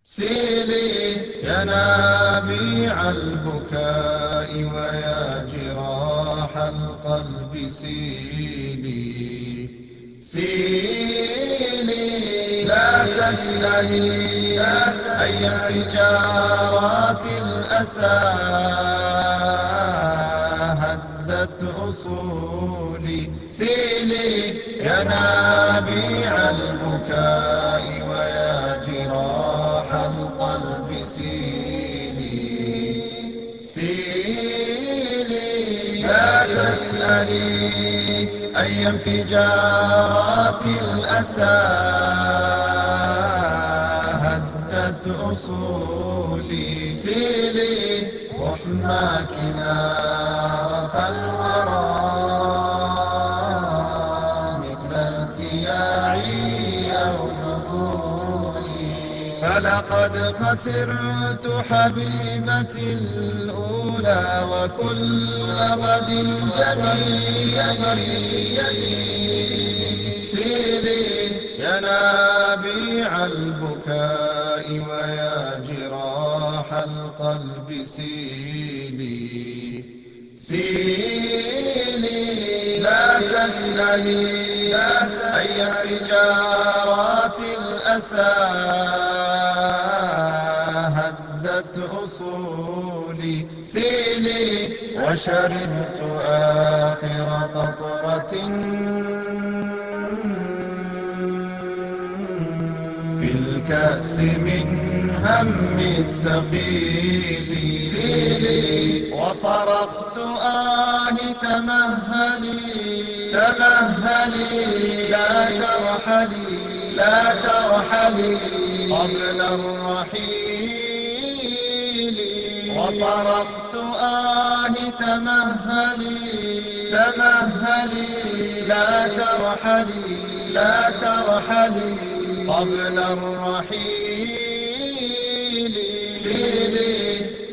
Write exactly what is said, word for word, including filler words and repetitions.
سيلي يا نابيع البكاء ويا جراح القلب سيلي سيلي لا تسألي أي انفجارات الأسى هدت أصولي سيلي يا نابيع البكاء ويا جراح القلب سيلي سيلي لا تسألي أي انفجارات الأسى هدت أصولي سيلي رحماك نار فالورى مثل التياعي أو ذبولي فلقد خسرت حبيبتي الأولى وكل غد جميل سيلي يا نابيع البكاء ويا جراح القلب سيلي سيلي لا تسألي أي انفجارات الأسى هدت أصولي سيلي وشربت آخر قطرة في الكأس من هم الثقيل سيلي وصرخت آه تمهلي تمهلي لا ترحلي لا ترحلي قبل الرحيل وصرخت آه تمهلي تمهلي لا ترحلي لا ترحلي قبل الرحيل سيلي